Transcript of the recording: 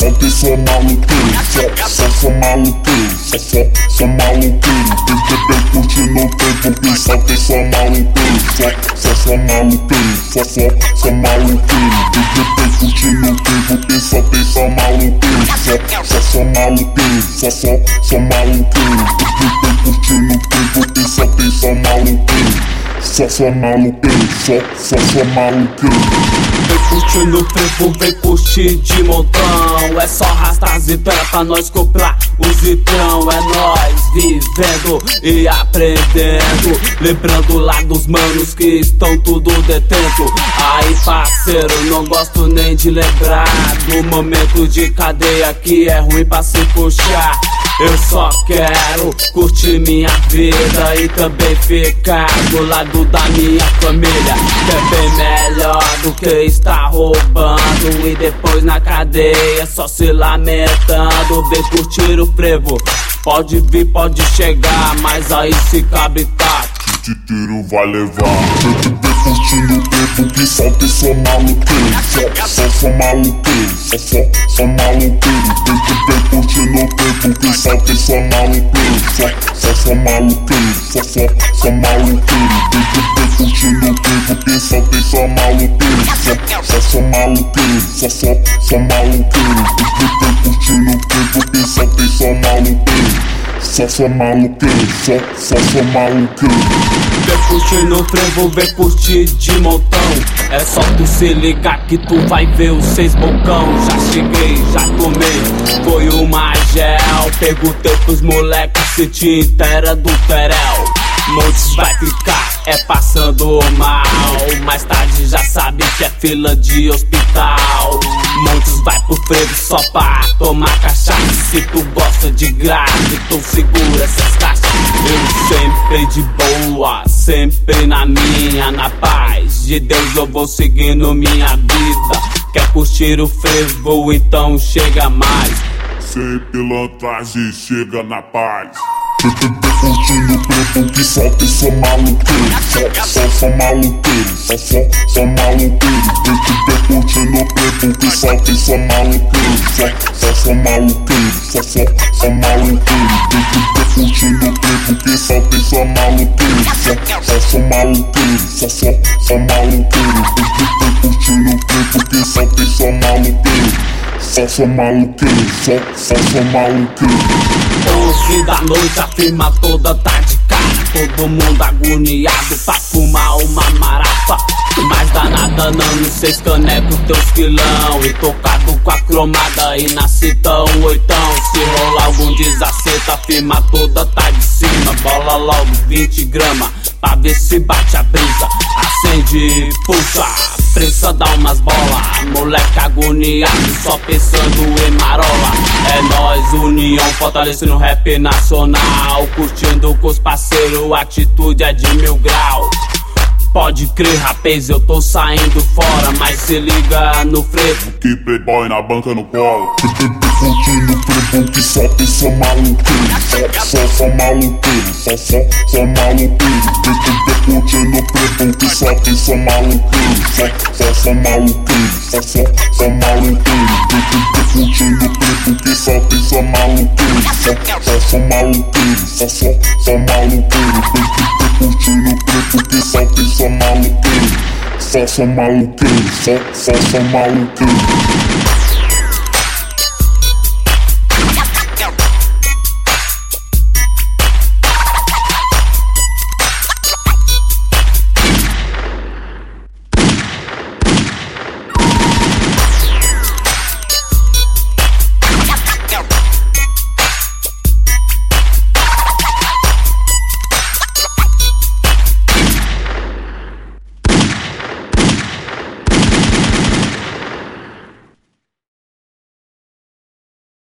tem só maluqueiro, só maluqueiro, só maluqueiro. Bem curtindo o tempo que só tem só maluqueiro, só maluqueiro, só maluqueiro. Bem curtindo o tempo que só tem só maluqueiro, só maluqueiro, só maluqueiro. Bem curtindo o tempo que só tem só maluqueiro. Só maluqueiro, só maluqueiro. Vem curtindo o tempo, vem curtir de montão. É só arrastar as ideias pra nós comprar os litrão. É nós vivendo e aprendendo, lembrando lá dos manos que estão tudo detento. Aí parceiro, não gosto nem de lembrar do momento de cadeia que é ruim pra se puxar. Eu só quero curtir minha vida e também ficar do lado da minha família, que é bem melhor do que estar roubando e depois na cadeia só se lamentando. Vem curtir o frevo, pode vir, pode chegar, mas aí se cabe tá, de tiro vai levar. Vem curtindo o tempo que só tem só maluqueiro, só maluqueiro, só maluqueiro. Vem curtindo o tempo que só tem só maluqueiro, só maluqueiro, só maluqueiro. Vem curtindo o tempo que só tem só maluqueiro, só maluqueiro, só maluqueiro. Vem curtindo o tempo que só tem só maluqueiro. Só maluqueiro, só maluqueiro. Vem curtir no frevo, vem curtir de montão. É só tu se ligar que tu vai ver os 6 bocão. Já cheguei, já tomei, foi uma gel. Perguntei pros moleques se tinta era do Terel. Montes vai ficar, é passando mal. Mais tarde já sabe que é fila de hospital. Montes vai pro frevo só pra tomar cachaça. Se tu gosta de grave, então segura essas caixas. Eu sempre de boa, sempre na minha, na paz de Deus eu vou seguindo minha vida. Quer curtir o frevo, então chega mais. Sem pilantragem, chega na paz. Vem curtindo o tempo que só tem só maluqueiro, só maluqueiro, só maluqueiro. Vem curtindo o tempo que só tem só maluqueiro, só maluqueiro, só maluqueiro. Vem curtindo o tempo que só tem só maluqueiro, só maluqueiro, só maluqueiro. Vem curtindo o tempo que só tem só maluqueiro. Só maluqueiro, só maluqueiro. 11 da noite, a firma toda tá de cara. Todo mundo agoniado pra fumar uma marapa. Mas dá nada não, 6 canecos, teus quilão. E tocado com a cromada e na cita um oitão. Se rolar algum desacerto, a firma toda tá de cima. Bola logo 20 gramas, pra ver se bate a brisa. Acende e puxa, prensa dá umas bolas. Moleque agoniado, só pensando em marola. É nós, união, fortalecendo o rap nacional. Curtindo com os parceiros, atitude é de 1000 graus. Pode crer, rapaz, eu tô saindo fora, mas se liga no frevo que playboy na banca no colo. Vem curtindo o frevo que só tem só maluqueiro, só maluqueiro, só maluqueiro. Vem curtindo o frevo que só tem só maluqueiro, só maluqueiro, só maluqueiro. Vem curtindo o frevo que só tem só maluqueiro, só maluqueiro, só maluqueiro. Vem curtindo o frevo que só tem só maluqueiro, só maluqueiro, só maluqueiro.